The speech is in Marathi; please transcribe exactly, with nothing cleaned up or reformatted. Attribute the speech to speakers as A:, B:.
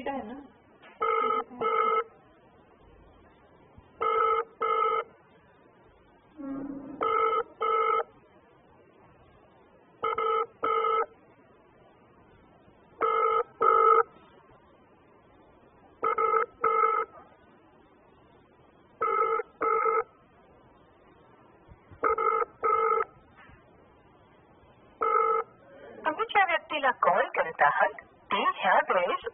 A: नीट आहे ना.
B: तुम्ही ज्या व्यक्तीला कॉल करत आहात ते ह्या वेळेस